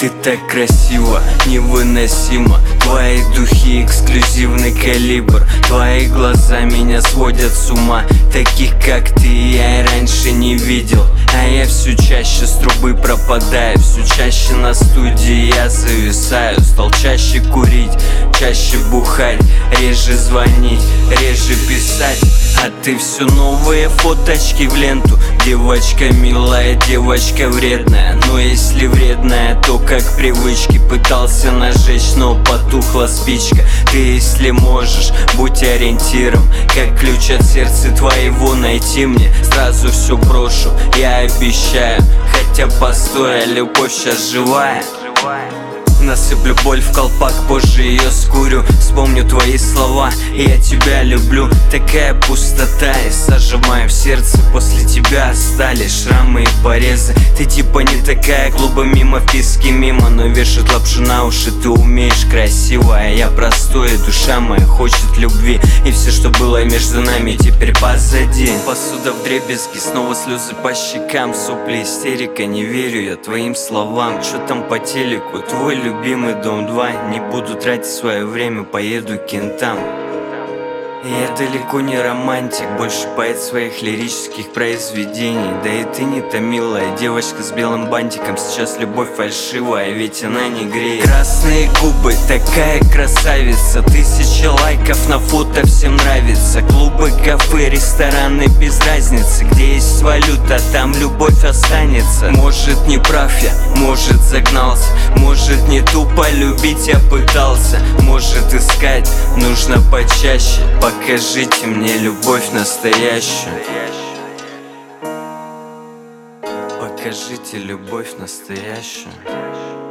Ты так красива, невыносимо. Твои духи эксклюзивный калибр. Твои глаза меня сводят с ума. Таких как ты я и раньше не видел. А я все чаще с трубы пропадаю. Все чаще на студии я зависаю. Стал чаще курить, чаще бухать, реже звонить, реже писать. А ты все новые фоточки в ленту. Девочка милая, девочка вредная. Но если вредная, то как привычки. Пытался нажечь, но потухла спичка. Ты, если можешь, будь ориентиром. Как ключ от сердца твоего найти мне. Сразу все брошу, я обещаю. Хотя постой, а любовь сейчас живая. Насыплю боль в колпак, позже ее скурю. Вспомню твои слова, я тебя люблю. Такая пустота, и сожимаю в сердце. После тебя остались шрамы и порезы. Ты типа не такая, клуба мимо, вписки мимо. Но вешают лапшу на уши, ты умеешь красиво. А я простой, и душа моя хочет любви. И все, что было между нами, теперь позади. Посуда вдребезги, снова слезы по щекам. Сопли, истерика, не верю я твоим словам. Чё там по телеку, твой любимый Дом 2. Не буду тратить свое время, поеду к кентам. Я далеко не романтик, больше поэт своих лирических произведений. Да и ты не та милая девочка с белым бантиком. Сейчас любовь фальшивая, ведь она не греет. Красные губы, такая красавица. 1000 лайков на фото, всем нравится. Клубы, кафе, рестораны, без разницы. Где есть валюта, там любовь останется. Может не прав я, может загнался. Может не тупо любить я пытался. Может искать нужно почаще. Покажите мне любовь настоящую. Покажите любовь настоящую.